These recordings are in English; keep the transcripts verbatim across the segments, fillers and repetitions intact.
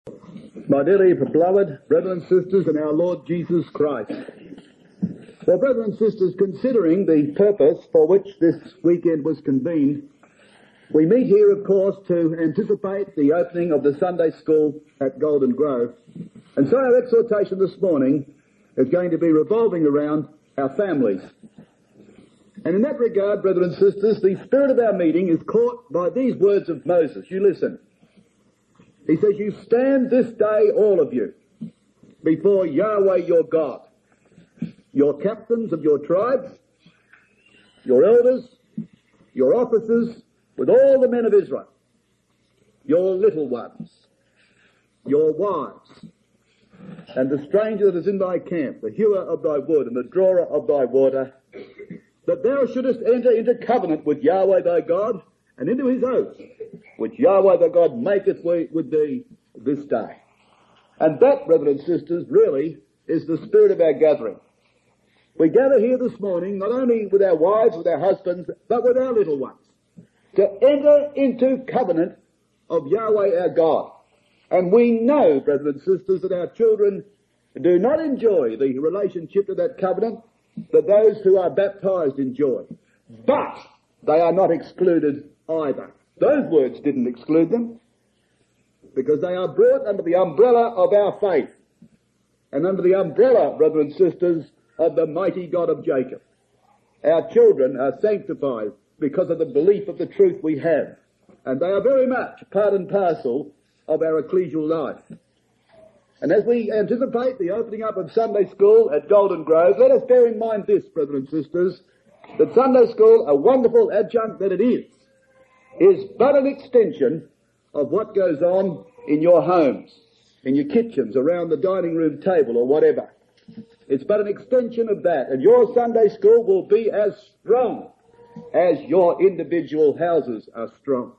My dearly beloved brethren and sisters in our Lord Jesus Christ. Well, brethren and sisters, considering the purpose for which this weekend was convened, we meet here, of course, to anticipate the opening of the Sunday school at Golden Grove. And so our exhortation this morning is going to be revolving around our families. And in that regard, brethren and sisters, the spirit of our meeting is caught by these words of Moses. You listen. He says, "You stand this day, all of you, before Yahweh your God, your captains of your tribes, your elders, your officers, with all the men of Israel, your little ones, your wives, and the stranger that is in thy camp, the hewer of thy wood and the drawer of thy water, that thou shouldest enter into covenant with Yahweh thy God, and into his oath, which Yahweh thy God maketh with thee this day." And that, brethren and sisters, really is the spirit of our gathering. We gather here this morning, not only with our wives, with our husbands, but with our little ones, to enter into covenant of Yahweh our God. And we know, brethren and sisters, that our children do not enjoy the relationship to that covenant that those who are baptized enjoy. But they are not excluded either. Those words didn't exclude them, because they are brought under the umbrella of our faith, and under the umbrella, brethren and sisters, of the mighty God of Jacob. Our children are sanctified because of the belief of the truth we have, and they are very much part and parcel of our ecclesial life. And as we anticipate the opening up of Sunday school at Golden Grove, let us bear in mind this, brethren and sisters, that Sunday school, a wonderful adjunct that it is, is but an extension of what goes on in your homes, in your kitchens, around the dining room table or whatever. It's but an extension of that, and your Sunday school will be as strong as your individual houses are strong.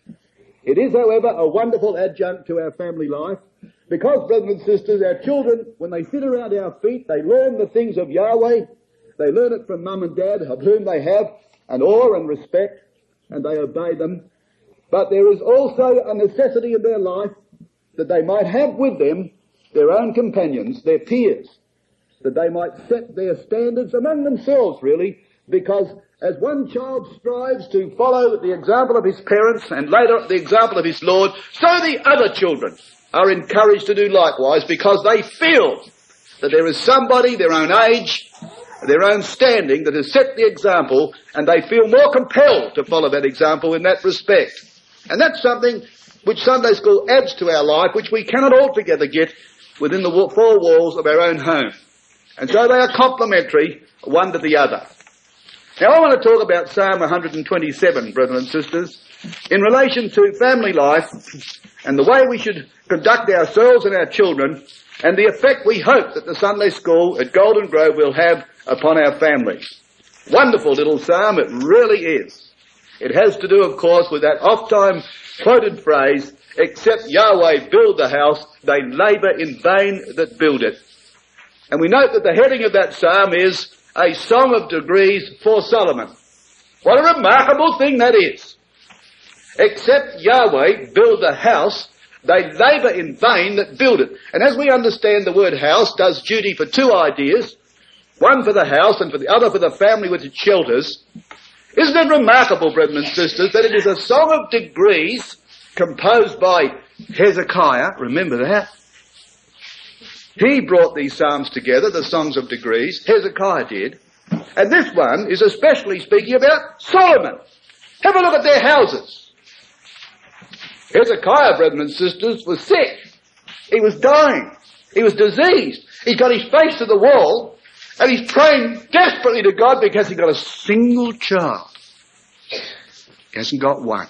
It is, however, a wonderful adjunct to our family life, because, brethren and sisters, our children, when they sit around our feet, they learn the things of Yahweh. They learn it from mum and dad, of whom they have an awe and respect, and they obey them. But there is also a necessity in their life that they might have with them their own companions, their peers, that they might set their standards among themselves, really, because as one child strives to follow the example of his parents and later the example of his Lord, so the other children are encouraged to do likewise, because they feel that there is somebody their own age, their own standing, that has set the example, and they feel more compelled to follow that example in that respect. And that's something which Sunday school adds to our life, which we cannot altogether get within the four walls of our own home. And so they are complementary, one to the other. Now I want to talk about Psalm one hundred twenty-seven, brethren and sisters, in relation to family life and the way we should conduct ourselves and our children, and the effect we hope that the Sunday school at Golden Grove will have upon our families. Wonderful little psalm, it really is. It has to do, of course, with that oft-time quoted phrase, "Except Yahweh build the house, they labour in vain that build it." And we note that the heading of that psalm is "A Song of Degrees for Solomon." What a remarkable thing that is. Except Yahweh build the house, they labour in vain that build it. And as we understand, the word house does duty for two ideas, one for the house and for the other for the family which it shelters. Isn't it remarkable, brethren and sisters, that it is a song of degrees composed by Hezekiah? Remember that. He brought these psalms together, the songs of degrees. Hezekiah did. And this one is especially speaking about Solomon. Have a look at their houses. Hezekiah, brethren and sisters, was sick. He was dying. He was diseased. He's got his face to the wall, and he's praying desperately to God because he got a single child. He hasn't got one.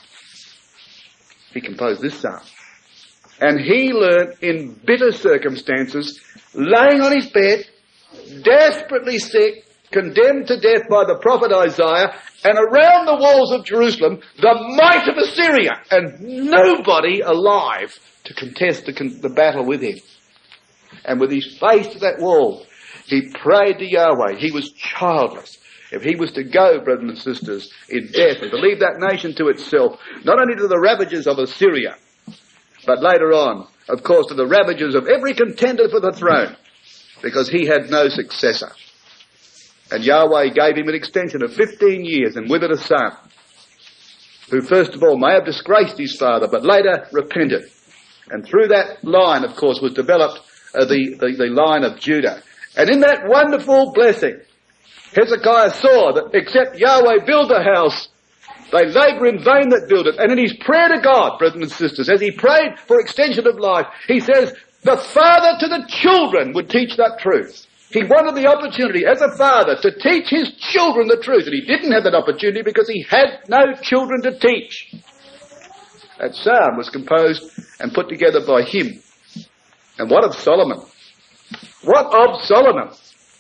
He composed this psalm. And he learned in bitter circumstances, laying on his bed, desperately sick, condemned to death by the prophet Isaiah, and around the walls of Jerusalem, the might of Assyria, and nobody alive to contest the, con- the battle with him. And with his face to that wall, he prayed to Yahweh. He was childless. If he was to go, brethren and sisters, in death, and to leave that nation to itself, not only to the ravages of Assyria, but later on, of course, to the ravages of every contender for the throne, because he had no successor. And Yahweh gave him an extension of fifteen years, and with it a son, who first of all may have disgraced his father, but later repented. And through that line, of course, was developed uh, the, the, the line of Judah. And in that wonderful blessing, Hezekiah saw that except Yahweh build the house, they labour in vain that build it. And in his prayer to God, brothers and sisters, as he prayed for extension of life, he says, the father to the children would teach that truth. He wanted the opportunity as a father to teach his children the truth, and he didn't have that opportunity because he had no children to teach. That psalm was composed and put together by him. And what of Solomon? What of Solomon?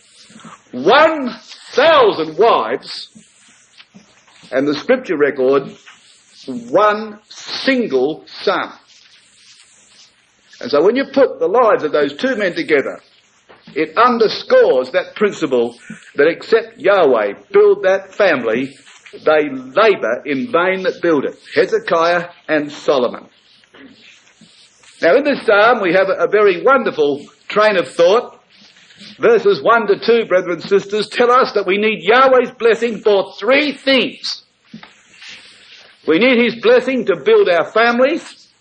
One thousand wives, and the scripture record, one single son. And so when you put the lives of those two men together, it underscores that principle that except Yahweh build that family, they labour in vain that build it. Hezekiah and Solomon. Now in this psalm we have a, a very wonderful train of thought. Verses one to two, brethren and sisters, tell us that we need Yahweh's blessing for three things. We need his blessing to build our families.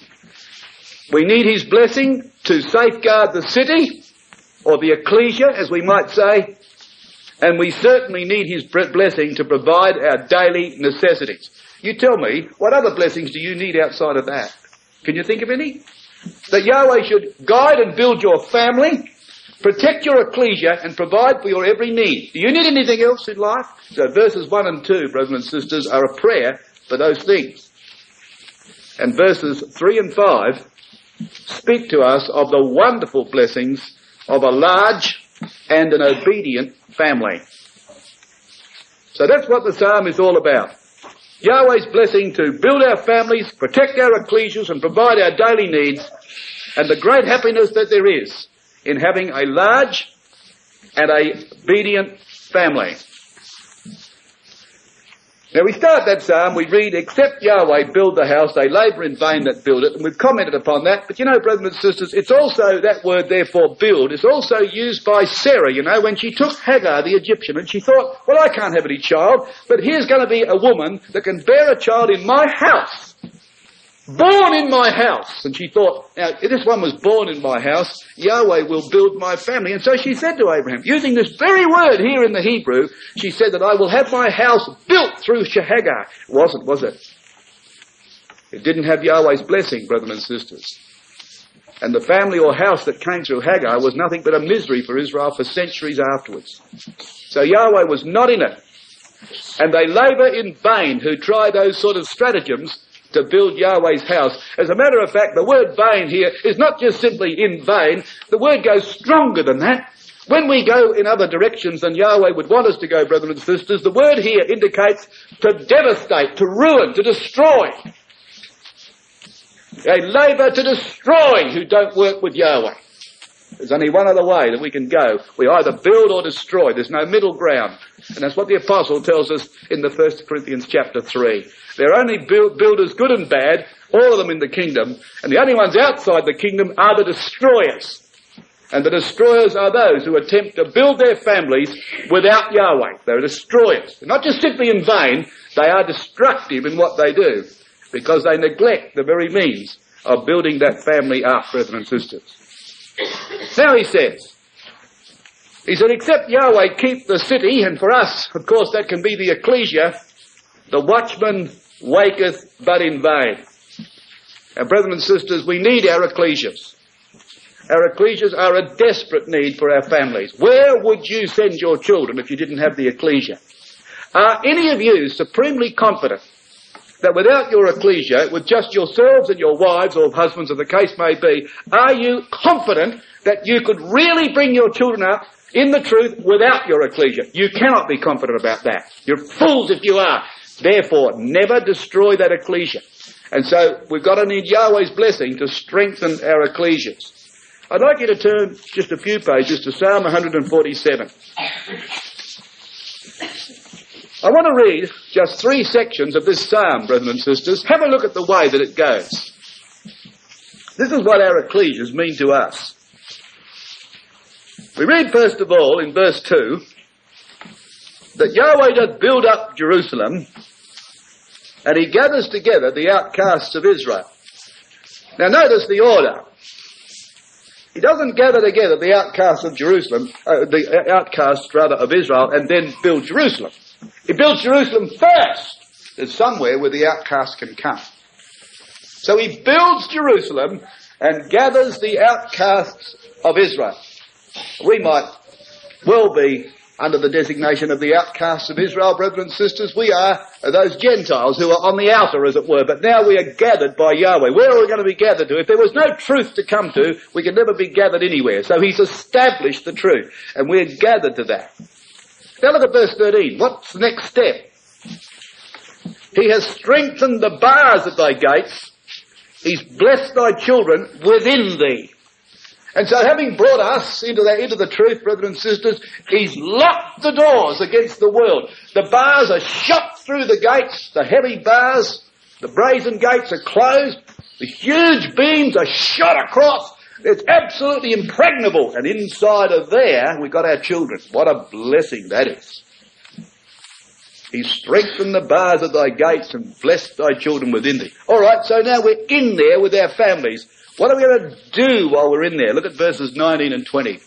We need his blessing to safeguard the city, or the ecclesia, as we might say. And we certainly need his blessing to provide our daily necessities. You tell me, what other blessings do you need outside of that? Can you think of any? That Yahweh should guide and build your family, protect your ecclesia, and provide for your every need. Do you need anything else in life? So verses one and two, brothers and sisters, are a prayer for those things. And verses three and five speak to us of the wonderful blessings of a large and an obedient family. So that's what the psalm is all about. Yahweh's blessing to build our families, protect our ecclesias, and provide our daily needs, and the great happiness that there is in having a large and a obedient family. Now we start that psalm, we read, except Yahweh build the house, they labour in vain that build it, and we've commented upon that, but you know, brothers and sisters, it's also, that word therefore build, is also used by Sarah, you know, when she took Hagar, the Egyptian, and she thought, well, I can't have any child, but here's going to be a woman that can bear a child in my house. Born in my house. And she thought, now, if this one was born in my house, Yahweh will build my family. And so she said to Abraham, using this very word here in the Hebrew, she said that I will have my house built through Hagar. It wasn't, was it? It didn't have Yahweh's blessing, brothers and sisters. And the family or house that came through Hagar was nothing but a misery for Israel for centuries afterwards. So Yahweh was not in it. And they labour in vain who try those sort of stratagems to build Yahweh's house. As a matter of fact, the word vain here is not just simply in vain. The word goes stronger than that. When we go in other directions than Yahweh would want us to go, brothers and sisters, the word here indicates to devastate, to ruin, to destroy. They labour to destroy who don't work with Yahweh. There's only one other way that we can go. We either build or destroy. There's no middle ground. And that's what the apostle tells us in the First Corinthians chapter three. There are only build, builders, good and bad, all of them in the kingdom. And the only ones outside the kingdom are the destroyers. And the destroyers are those who attempt to build their families without Yahweh. They're destroyers. They're not just simply in vain, they are destructive in what they do, because they neglect the very means of building that family up, brethren and sisters. Now he says, he said, except Yahweh keep the city, and for us, of course, that can be the ecclesia, the watchman waketh but in vain. Now, brethren and sisters, we need our ecclesias. Our ecclesias are a desperate need for our families. Where would you send your children if you didn't have the ecclesia? Are any of you supremely confident that without your ecclesia, with just yourselves and your wives or husbands, as the case may be, are you confident that you could really bring your children up in the truth without your ecclesia? You cannot be confident about that. You're fools if you are. Therefore, never destroy that ecclesia. And so, we've got to need Yahweh's blessing to strengthen our ecclesias. I'd like you to turn just a few pages to Psalm one forty-seven. I want to read just three sections of this psalm, brethren and sisters. Have a look at the way that it goes. This is what our ecclesias mean to us. We read first of all in verse two that Yahweh doth build up Jerusalem, and he gathers together the outcasts of Israel. Now notice the order. He doesn't gather together the outcasts of Jerusalem, uh, the outcasts rather of Israel, and then build Jerusalem. He builds Jerusalem first. There's somewhere where the outcasts can come. So he builds Jerusalem and gathers the outcasts of Israel. We might well be under the designation of the outcasts of Israel, brethren and sisters. We are those Gentiles who are on the outer, as it were, but now we are gathered by Yahweh. Where are we going to be gathered to? If there was no truth to come to, we could never be gathered anywhere. So he's established the truth, and we're gathered to that. Now look at verse thirteen. What's the next step? He has strengthened the bars of thy gates. He's blessed thy children within thee. And so having brought us into the, into the truth, brethren and sisters, he's locked the doors against the world. The bars are shut through the gates, the heavy bars, the brazen gates are closed, the huge beams are shot across. It's absolutely impregnable. And inside of there, we've got our children. What a blessing that is. He strengthened the bars of thy gates and blessed thy children within thee. All right, so now we're in there with our families. What are we going to do while we're in there? Look at verses nineteen and twenty.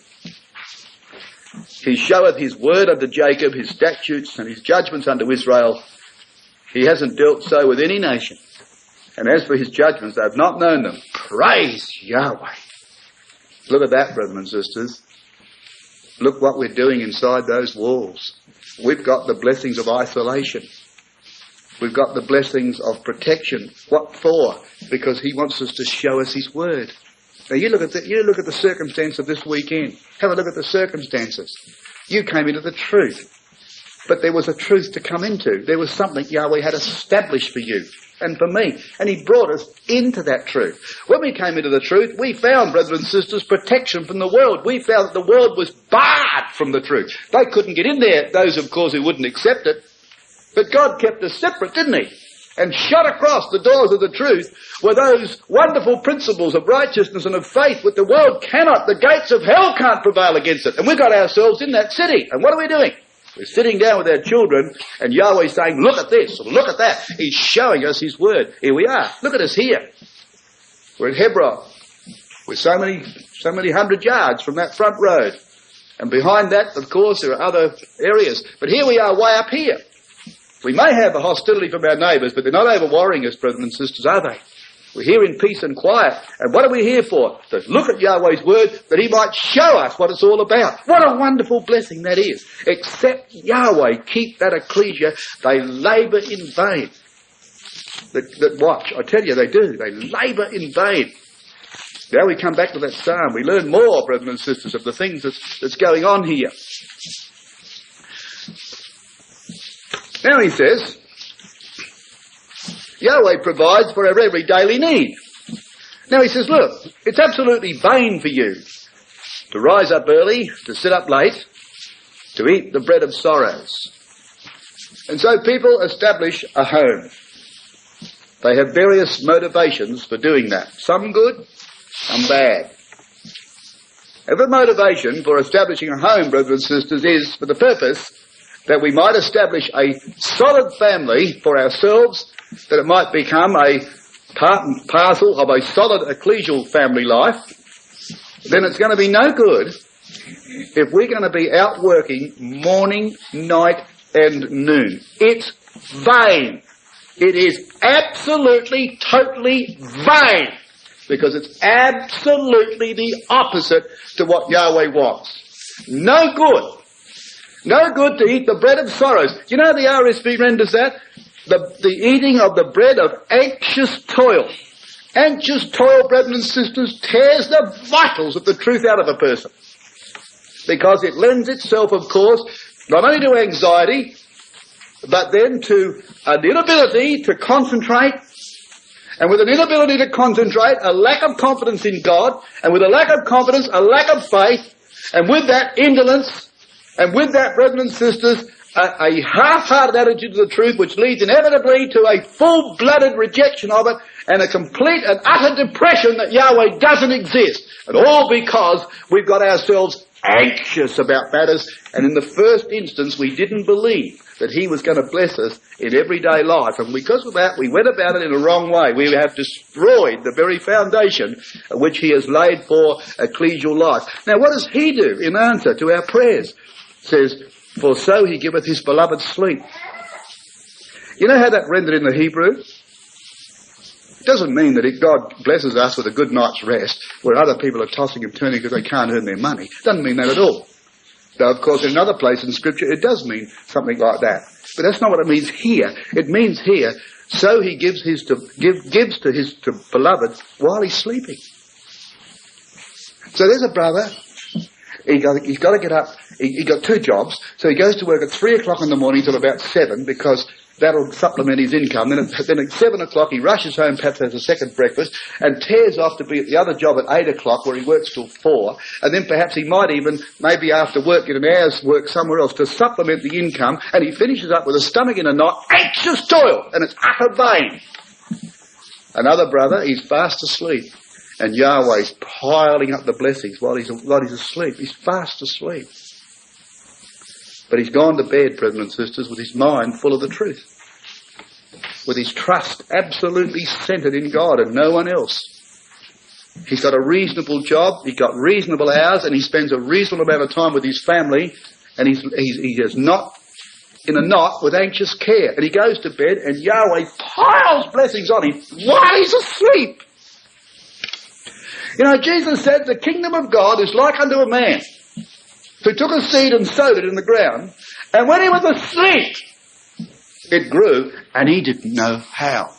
He showeth his word unto Jacob, his statutes and his judgments unto Israel. He hasn't dealt so with any nation. And as for his judgments, they have not known them. Praise Yahweh. Look at that, brethren and sisters. Look what we're doing inside those walls. We've got the blessings of isolation. We've got the blessings of protection. What for? Because he wants us to show us his word. Now you look at the, you look at the circumstance of this weekend. Have a look at the circumstances. You came into the truth. But there was a truth to come into. There was something Yahweh had established for you and for me. And he brought us into that truth. When we came into the truth, we found, brothers and sisters, protection from the world. We found that the world was barred from the truth. They couldn't get in there, those, of course, who wouldn't accept it. But God kept us separate, didn't he? And shut across the doors of the truth were those wonderful principles of righteousness and of faith which the world cannot, the gates of hell can't prevail against it. And we got ourselves in that city. And what are we doing? We're sitting down with our children and Yahweh's saying, look at this, look at that. He's showing us his word. Here we are. Look at us here. We're in Hebron. We're so many, so many hundred yards from that front road. And behind that, of course, there are other areas. But here we are way up here. We may have a hostility from our neighbours, but they're not over-worrying us, brethren and sisters, are they? We're here in peace and quiet. And what are we here for? To look at Yahweh's word that he might show us what it's all about. What a wonderful blessing that is. Except Yahweh keep that ecclesia, they labour in vain. That, that watch, I tell you, they do. They labour in vain. Now we come back to that psalm. We learn more, brethren and sisters, of the things that's, that's going on here. Now he says, Yahweh provides for our every daily need. Now he says, look, it's absolutely vain for you to rise up early, to sit up late, to eat the bread of sorrows. And so people establish a home. They have various motivations for doing that. Some good, some bad. Every motivation for establishing a home, brothers and sisters, is for the purpose that we might establish a solid family for ourselves, that it might become a part and parcel of a solid ecclesial family life. Then it's going to be no good if we're going to be out working morning, night and noon. It's vain. It is absolutely, totally vain, because it's absolutely the opposite to what Yahweh wants. No good. No good to eat the bread of sorrows. Do you know the R S V renders that? The, the eating of the bread of anxious toil. Anxious toil, brethren and sisters, tears the vitals of the truth out of a person. Because it lends itself, of course, not only to anxiety, but then to an inability to concentrate. And with an inability to concentrate, a lack of confidence in God. And with a lack of confidence, a lack of faith. And with that, indolence. And with that, brethren and sisters, a, a half-hearted attitude to the truth which leads inevitably to a full-blooded rejection of it and a complete and utter depression that Yahweh doesn't exist. And all because we've got ourselves anxious about matters, and in the first instance we didn't believe that he was going to bless us in everyday life, and because of that we went about it in a wrong way. We have destroyed the very foundation which he has laid for ecclesial life. Now what does he do in answer to our prayers? It says, for so he giveth his beloved sleep. You know how that rendered in the Hebrew? It doesn't mean that it, God blesses us with a good night's rest where other people are tossing and turning because they can't earn their money. It doesn't mean that at all. Though, of course, in another place in Scripture it does mean something like that. But that's not what it means here. It means here, so he gives his to, give, gives to his to beloved while he's sleeping. So there's a brother. He got, he's got to get up. He, he got two jobs. So he goes to work at three o'clock in the morning till about seven because that'll supplement his income. Then at, then at seven o'clock he rushes home, perhaps has a second breakfast, and tears off to be at the other job at eight o'clock where he works till four. And then perhaps he might even, maybe after work, get an hour's work somewhere else to supplement the income. And he finishes up with a stomach in a knot, anxious toil, and it's utter vain. Another brother, he's fast asleep. And Yahweh's piling up the blessings while he's, while he's asleep. He's fast asleep. But he's gone to bed, brethren and sisters, with his mind full of the truth. With his trust absolutely centred in God and no one else. He's got a reasonable job, he's got reasonable hours, and he spends a reasonable amount of time with his family, and he's, he's, he is not in a knot with anxious care. And he goes to bed, and Yahweh piles blessings on him while he's asleep. You know, Jesus said the kingdom of God is like unto a man who took a seed and sowed it in the ground, and when he was asleep, it grew, and he didn't know how.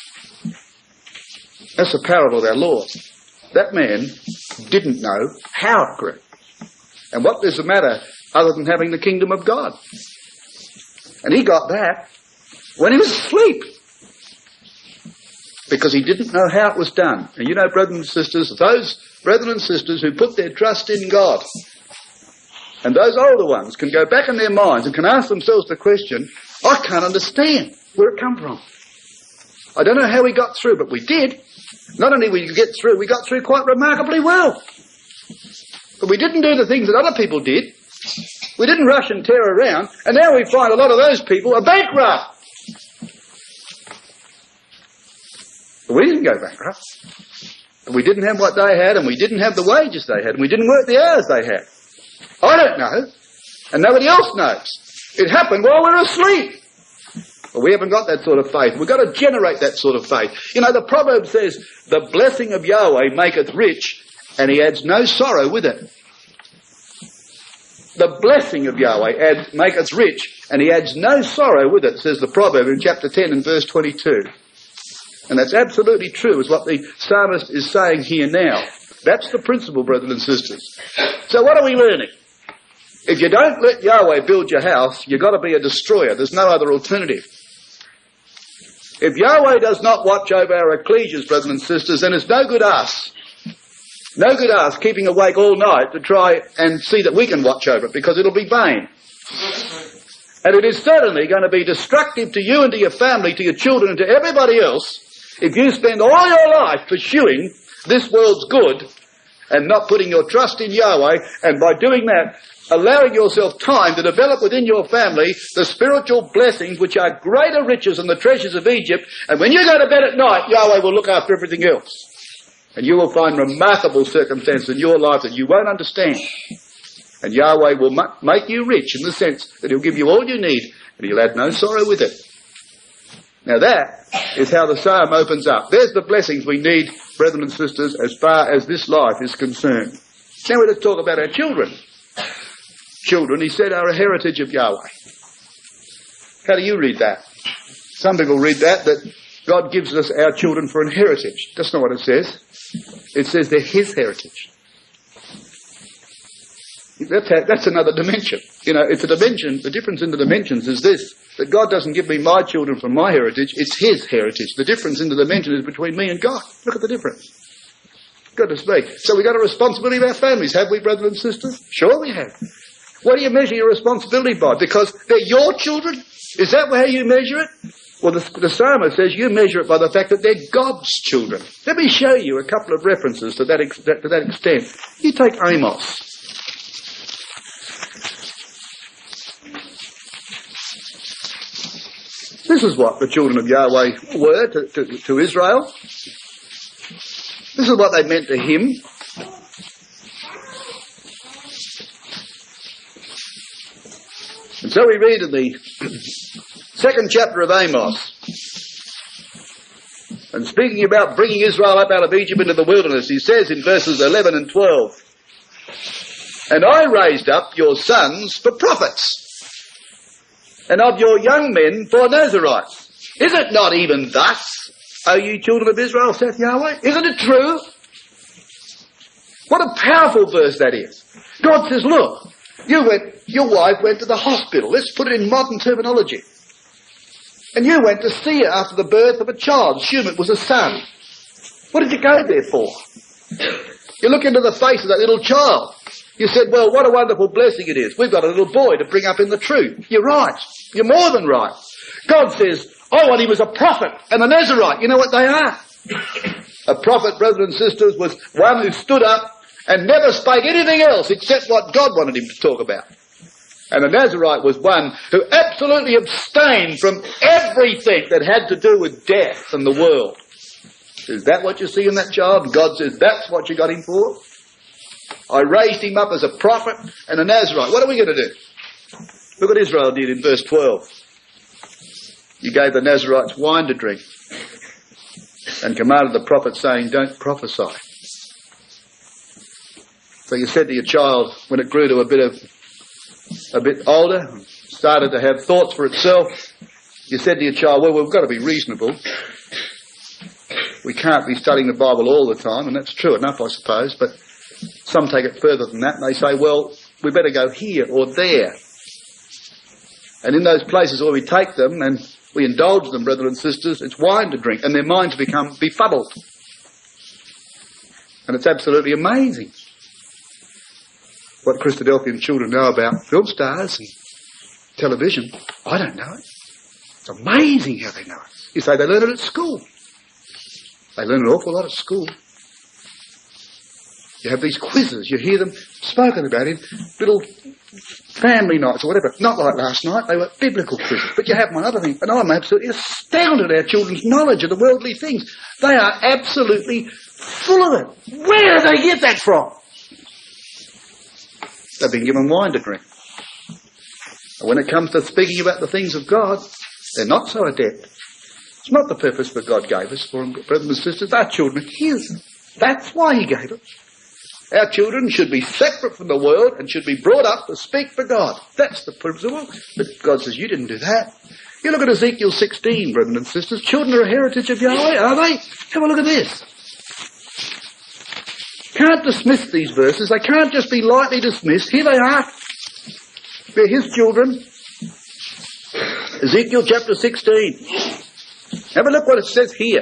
That's the parable of our Lord. That man didn't know how it grew. And what is the matter other than having the kingdom of God? And he got that when he was asleep. Because he didn't know how it was done. And you know, brothers and sisters, those brethren and sisters who put their trust in God, and those older ones can go back in their minds and can ask themselves the question, I can't understand where it come from. I don't know how we got through, but we did. Not only did we get through, we got through quite remarkably well. But we didn't do the things that other people did. We didn't rush and tear around, and now we find a lot of those people are bankrupt. But we didn't go bankrupt. And we didn't have what they had, and we didn't have the wages they had, and we didn't work the hours they had. I don't know, and nobody else knows. It happened while we were asleep. But we haven't got that sort of faith. We've got to generate that sort of faith. You know, the proverb says, the blessing of Yahweh maketh rich, and he adds no sorrow with it. The blessing of Yahweh add, maketh rich, and he adds no sorrow with it, says the proverb in chapter ten and verse twenty-two. And that's absolutely true, is what the psalmist is saying here now. That's the principle, brothers and sisters. So what are we learning? If you don't let Yahweh build your house, you've got to be a destroyer. There's no other alternative. If Yahweh does not watch over our ecclesias, brothers and sisters, then it's no good us. No good us keeping awake all night to try and see that we can watch over it, because it'll be vain. And it is certainly going to be destructive to you and to your family, to your children and to everybody else, if you spend all your life pursuing this world's good and not putting your trust in Yahweh, and by doing that, allowing yourself time to develop within your family the spiritual blessings which are greater riches than the treasures of Egypt. And when you go to bed at night, Yahweh will look after everything else. And you will find remarkable circumstances in your life that you won't understand. And Yahweh will ma- make you rich in the sense that he'll give you all you need, and he'll add no sorrow with it. Now that is how the psalm opens up. There's the blessings we need, brethren and sisters, as far as this life is concerned. Now let's talk about our children. Children, he said, are a heritage of Yahweh. How do you read that? Some people read that, that God gives us our children for an heritage. That's not what it says. It says they're his heritage. That's, how, that's another dimension. You know, it's a dimension, the difference in the dimensions is this, that God doesn't give me my children for my heritage, it's his heritage. The difference in the dimension is between me and God. Look at the difference. Goodness me. So we've got a responsibility of our families, have we, brothers and sisters? Sure we have. What do you measure your responsibility by? Because they're your children? Is that how you measure it? Well, the, the psalmist says you measure it by the fact that they're God's children. Let me show you a couple of references to that, ex- that, to that extent. You take Amos. This is what the children of Yahweh were to, to, to Israel. This is what they meant to him. And so we read in the second chapter of Amos, and speaking about bringing Israel up out of Egypt into the wilderness, he says in verses eleven and twelve, "And I raised up your sons for prophets, and of your young men for Nazarites. Is it not even thus, O you children of Israel, saith Yahweh?" Isn't it true? What a powerful verse that is. God says, look, you went, your wife went to the hospital. Let's put it in modern terminology. And you went to see her after the birth of a child. Assume it was a son. What did you go there for? You look into the face of that little child. You said, well, what a wonderful blessing it is. We've got a little boy to bring up in the truth. You're right. You're more than right. God says, oh, well, he was a prophet and a Nazarite. You know what they are? A prophet, brothers and sisters, was one who stood up and never spake anything else except what God wanted him to talk about. And a Nazarite was one who absolutely abstained from everything that had to do with death and the world. Is that what you see in that child? And God says, that's what you got him for? I raised him up as a prophet and a Nazarite. What are we going to do? Look what Israel did in verse twelve. You gave the Nazarites wine to drink and commanded the prophet, saying, don't prophesy. So you said to your child, when it grew to a bit of a bit older, started to have thoughts for itself, you said to your child, well, we've got to be reasonable. We can't be studying the Bible all the time, and that's true enough, I suppose, but some take it further than that, and they say, well, we better go here or there. And in those places where we take them and we indulge them, brothers and sisters, it's wine to drink, and their minds become befuddled. And it's absolutely amazing what Christadelphian children know about film stars and television. I don't know it. It's amazing how they know it. You say they learn it at school. They learn an awful lot at school. You have these quizzes. You hear them spoken about in little family nights or whatever. Not like last night. They were biblical quizzes. But you have one other thing. And I'm absolutely astounded at our children's knowledge of the worldly things. They are absolutely full of it. Where do they get that from? They've been given wine to drink. And when it comes to speaking about the things of God, they're not so adept. It's not the purpose that God gave us for them, brothers and sisters. Our children are His. That's why He gave it. Our children should be separate from the world and should be brought up to speak for God. That's the purpose of it. But God says, you didn't do that. You look at Ezekiel sixteen, brothers and sisters. Children are a heritage of Yahweh, are they? Have a look at this. Can't dismiss these verses. They can't just be lightly dismissed. Here they are. They're His children. Ezekiel chapter sixteen. Have a look what it says here.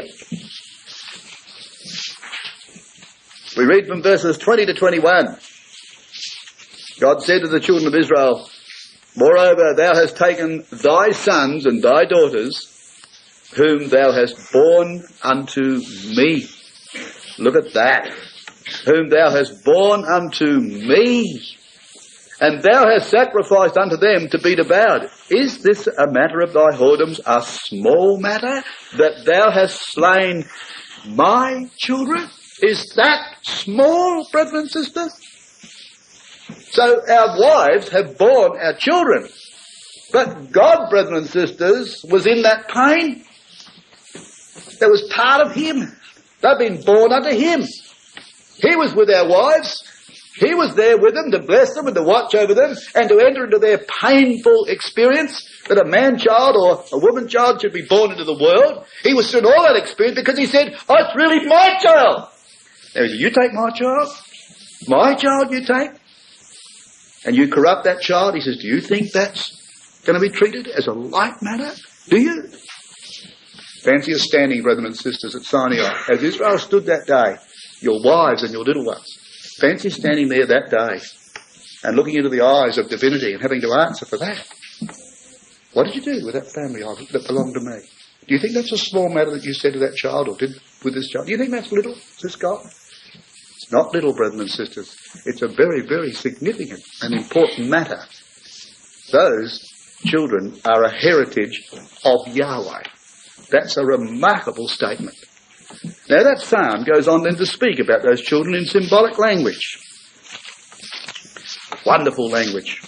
We read from verses twenty to twenty-one. God said to the children of Israel, moreover, thou hast taken thy sons and thy daughters, whom thou hast borne unto me. Look at that. Whom thou hast borne unto me, and thou hast sacrificed unto them to be devoured. Is this a matter of thy whoredoms, a small matter, that thou hast slain my children? Is that small, brothers and sisters? So our wives have borne our children. But God, brothers and sisters, was in that pain. That was part of Him. They've been born unto Him. He was with our wives. He was there with them to bless them and to watch over them and to enter into their painful experience that a man-child or a woman-child should be born into the world. He was through all that experience because He said, oh, it's really my child. Now, He said, you take my child? My child you take? And you corrupt that child? He says, do you think that's going to be treated as a light matter? Do you? Fancy us standing, brothers and sisters, at Sinai, as Israel stood that day, your wives and your little ones. Fancy standing there that day and looking into the eyes of divinity and having to answer for that. What did you do with that family that belonged to me? Do you think that's a small matter that you said to that child or did with this child? Do you think that's little, says God? It's not little, brethren and sisters. It's a very, very significant and important matter. Those children are a heritage of Yahweh. That's a remarkable statement. Now that psalm goes on then to speak about those children in symbolic language. Wonderful language.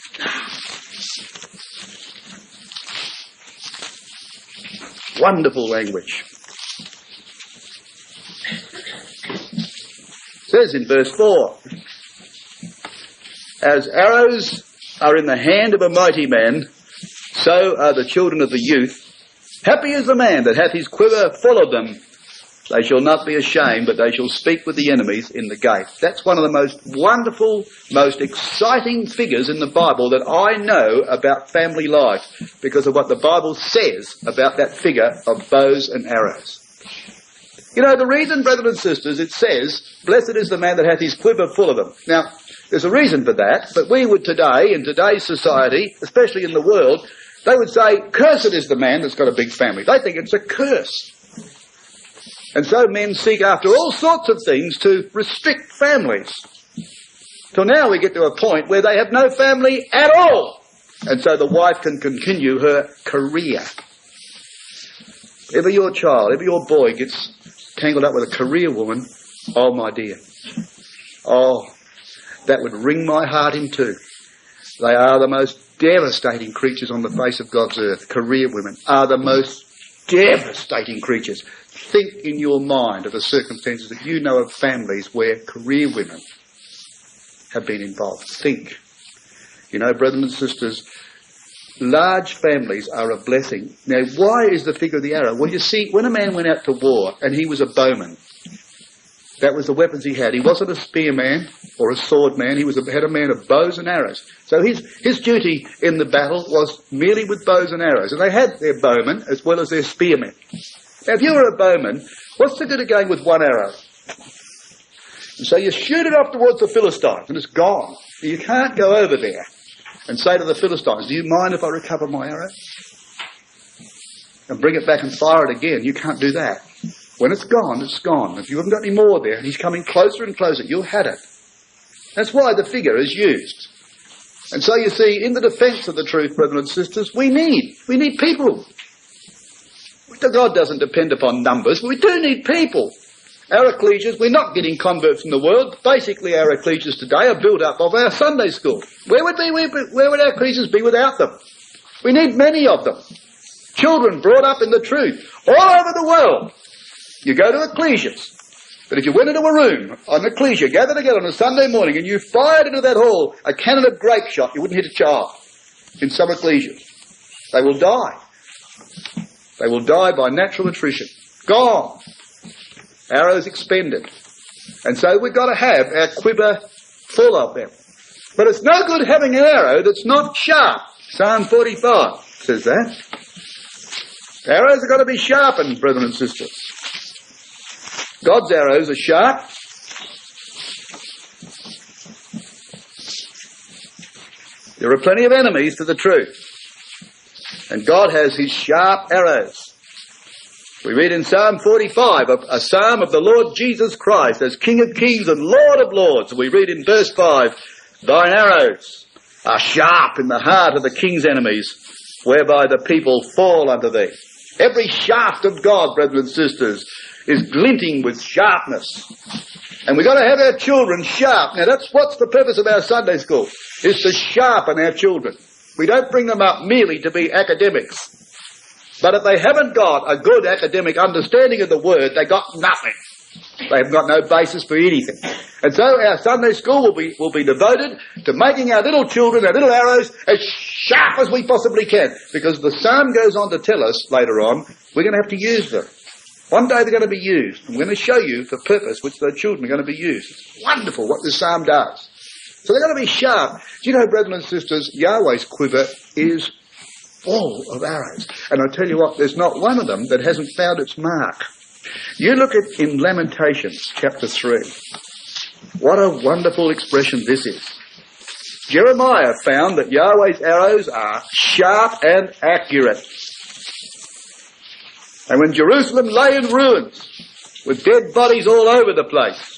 Wonderful language. It says in verse four, as arrows are in the hand of a mighty man, so are the children of the youth. Happy is the man that hath his quiver full of them. They shall not be ashamed, but they shall speak with the enemies in the gate. That's one of the most wonderful, most exciting figures in the Bible that I know about family life, because of what the Bible says about that figure of bows and arrows. You know, the reason, brethren and sisters, it says, blessed is the man that hath his quiver full of them. Now, there's a reason for that, but we would today, in today's society, especially in the world, they would say, cursed is the man that's got a big family. They think it's a curse. And so men seek after all sorts of things to restrict families. Till now we get to a point where they have no family at all. And so the wife can continue her career. If your child, if your boy gets tangled up with a career woman, oh my dear. Oh, that would wring my heart in two. They are the most devastating creatures on the face of God's earth. Career women are the most devastating creatures. Think in your mind of the circumstances that you know of families where career women have been involved. Think. You know, brothers and sisters, large families are a blessing. Now, why is the figure of the arrow? Well, you see, when a man went out to war and he was a bowman, that was the weapons he had. He wasn't a spearman or a sword man. He was a, had a man of bows and arrows. So his, his duty in the battle was merely with bows and arrows. And they had their bowmen as well as their spearmen. Now, if you were a bowman, what's the good of going with one arrow? And so you shoot it off towards the Philistines and it's gone. You can't go over there and say to the Philistines, do you mind if I recover my arrow? And bring it back and fire it again. You can't do that. When it's gone, it's gone. If you haven't got any more there, and he's coming closer and closer, you'll have it. That's why the figure is used. And so you see, in the defence of the truth, brethren and sisters, we need, we need people. God doesn't depend upon numbers, but we do need people. Our ecclesias, we're not getting converts from the world. Basically, our ecclesias today are built up of our Sunday school. Where would, be, where would our ecclesias be without them? We need many of them. Children brought up in the truth all over the world. You go to ecclesias. But if you went into a room, an ecclesia, gathered together on a Sunday morning, and you fired into that hall a cannon of grape shot, you wouldn't hit a child. In some ecclesias. They will die. They will die by natural attrition. Gone. Arrows expended. And so we've got to have our quiver full of them. But it's no good having an arrow that's not sharp. Psalm forty-five says that. Arrows have got to be sharpened, brethren and sisters. God's arrows are sharp. There are plenty of enemies to the truth. And God has his sharp arrows. We read in Psalm forty-five, a, a psalm of the Lord Jesus Christ as King of Kings and Lord of Lords. We read in verse five, thine arrows are sharp in the heart of the king's enemies, whereby the people fall unto thee. Every shaft of God, brethren and sisters, is glinting with sharpness. And we've got to have our children sharp. Now that's what's the purpose of our Sunday school, is to sharpen our children. We don't bring them up merely to be academics. But if they haven't got a good academic understanding of the Word, they got nothing. They have got no basis for anything. And so our Sunday school will be, will be devoted to making our little children, our little arrows, as sharp as we possibly can. Because the psalm goes on to tell us later on, we're going to have to use them. One day they're going to be used. I'm going to show you the purpose which the children are going to be used. It's wonderful what this psalm does. So they're going to be sharp. Do you know, brethren and sisters, Yahweh's quiver is full of arrows. And I tell you what, there's not one of them that hasn't found its mark. You look at in Lamentations chapter three. What a wonderful expression this is. Jeremiah found that Yahweh's arrows are sharp and accurate. And when Jerusalem lay in ruins, with dead bodies all over the place,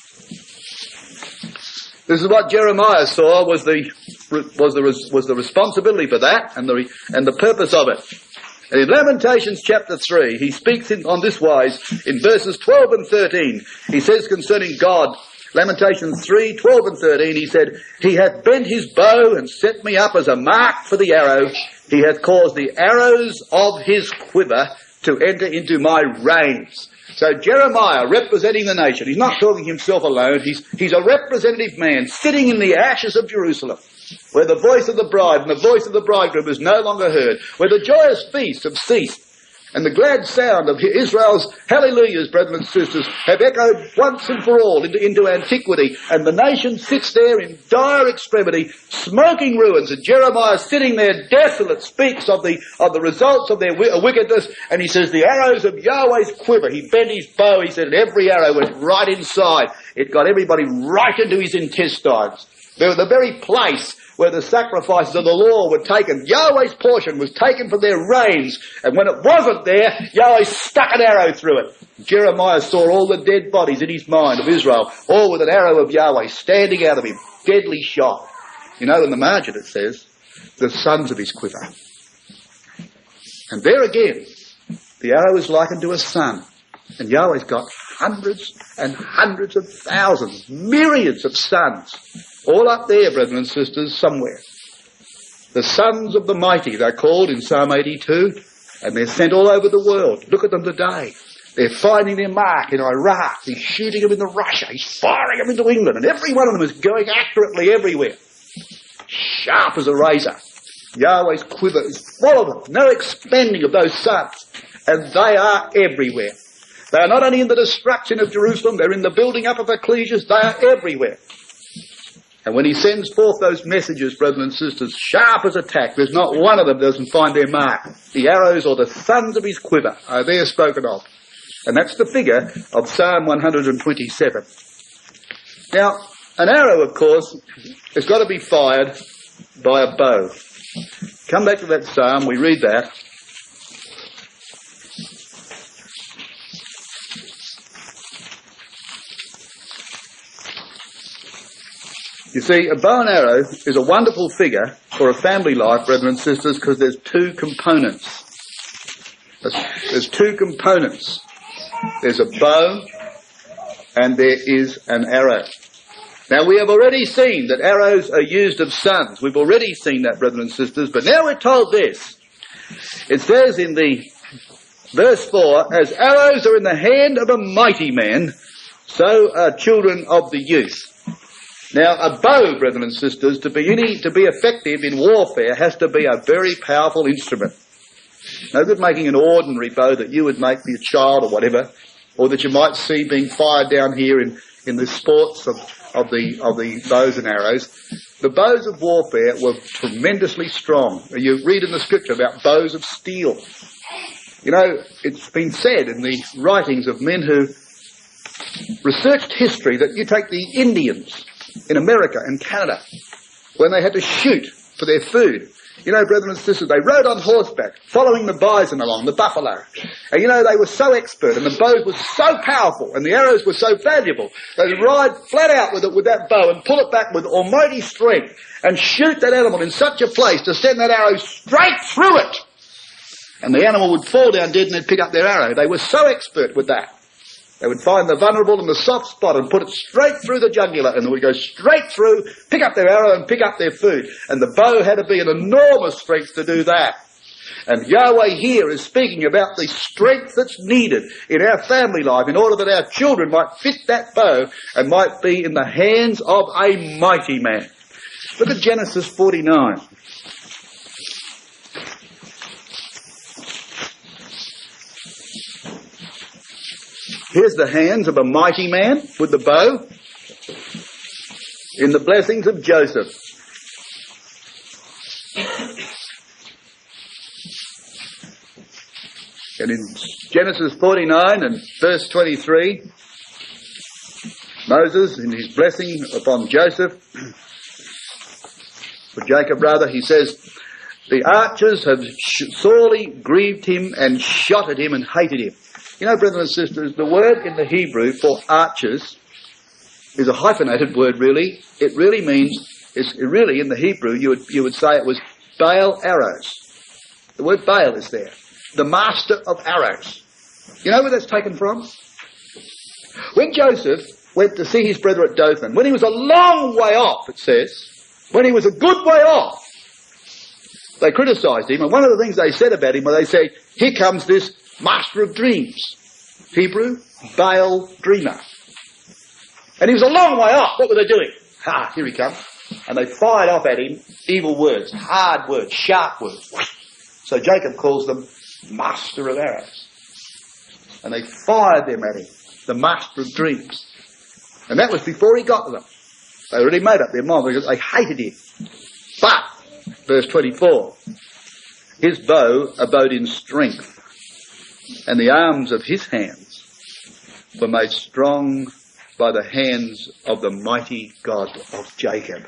this is what Jeremiah saw was the was the was the responsibility for that and the and the purpose of it. And in Lamentations chapter three, he speaks in, on this wise in verses twelve and thirteen. He says concerning God, Lamentations three, twelve and thirteen, he said, "He hath bent his bow and set me up as a mark for the arrow. He hath caused the arrows of his quiver to enter into my reins." So Jeremiah, representing the nation, he's not talking himself alone, he's, he's a representative man sitting in the ashes of Jerusalem, where the voice of the bride and the voice of the bridegroom is no longer heard, where the joyous feasts have ceased, and the glad sound of Israel's hallelujahs, brethren and sisters, have echoed once and for all into, into antiquity, and the nation sits there in dire extremity, smoking ruins, and Jeremiah sitting there desolate speaks of the of the results of their wickedness, and he says, the arrows of Yahweh's quiver, he bent his bow, he said, and every arrow went right inside. It got everybody right into his intestines. They were the very place where the sacrifices of the law were taken. Yahweh's portion was taken from their reins, and when it wasn't there, Yahweh stuck an arrow through it. Jeremiah saw all the dead bodies in his mind of Israel, all with an arrow of Yahweh standing out of him, deadly shot. You know, in the margin it says, the sons of his quiver. And there again, the arrow is likened to a son, and Yahweh's got hundreds and hundreds of thousands, myriads of sons, all up there, brethren and sisters, somewhere. The sons of the mighty, they're called in Psalm eighty-two, and they're sent all over the world. Look at them today. They're finding their mark in Iraq. He's shooting them into Russia. He's firing them into England. And every one of them is going accurately everywhere. Sharp as a razor. Yahweh's quiver is full of them. No expending of those sons. And they are everywhere. They are not only in the destruction of Jerusalem, they're in the building up of ecclesias. They are everywhere. And when he sends forth those messages, brethren and sisters, sharp as a tack, there's not one of them that doesn't find their mark. The arrows or the sons of his quiver are there spoken of. And that's the figure of Psalm one hundred twenty-seven. Now, an arrow, of course, has got to be fired by a bow. Come back to that psalm, we read that. You see, a bow and arrow is a wonderful figure for a family life, brethren and sisters, because there's two components. There's, there's two components. There's a bow and there is an arrow. Now, we have already seen that arrows are used of sons. We've already seen that, brethren and sisters, but now we're told this. It says in the verse four, as arrows are in the hand of a mighty man, so are children of the youth. Now, a bow, brethren and sisters, to be any, to be effective in warfare has to be a very powerful instrument. No good making an ordinary bow that you would make for your child or whatever, or that you might see being fired down here in, in the sports of, of the of the bows and arrows. The bows of warfare were tremendously strong. You read in the scripture about bows of steel. You know, it's been said in the writings of men who researched history that you take the Indians in America and Canada, when they had to shoot for their food. You know, brethren and sisters, they rode on horseback, following the bison along, the buffalo. And you know, they were so expert, and the bows were so powerful, and the arrows were so valuable, they'd ride flat out with it with that bow and pull it back with almighty strength, and shoot that animal in such a place to send that arrow straight through it. And the animal would fall down dead and they'd pick up their arrow. They were so expert with that. They would find the vulnerable and the soft spot and put it straight through the jugular, and they would go straight through, pick up their arrow and pick up their food. And the bow had to be an enormous strength to do that. And Yahweh here is speaking about the strength that's needed in our family life in order that our children might fit that bow and might be in the hands of a mighty man. Look at Genesis forty-nine. Here's the hands of a mighty man with the bow in the blessings of Joseph. And in Genesis forty-nine and verse twenty-three, Moses, in his blessing upon Joseph, For Jacob, rather, he says, the archers have sorely grieved him and shot at him and hated him. You know, brothers and sisters, the word in the Hebrew for archers is a hyphenated word, really. It really means, it's really in the Hebrew, you would, you would say it was Baal arrows. The word Baal is there. The master of arrows. You know where that's taken from? When Joseph went to see his brother at Dothan, when he was a long way off, it says, when he was a good way off, they criticised him, and one of the things they said about him, well, they said, here comes this master of dreams. Hebrew, Baal dreamer. And he was a long way off. What were they doing? Ha, here he comes. And they fired off at him evil words, hard words, sharp words. So Jacob calls them master of arrows. And they fired them at him, the master of dreams. And that was before he got to them. They already made up their mind because they hated him. But, verse twenty-four, his bow abode in strength, and the arms of his hands were made strong by the hands of the mighty God of Jacob.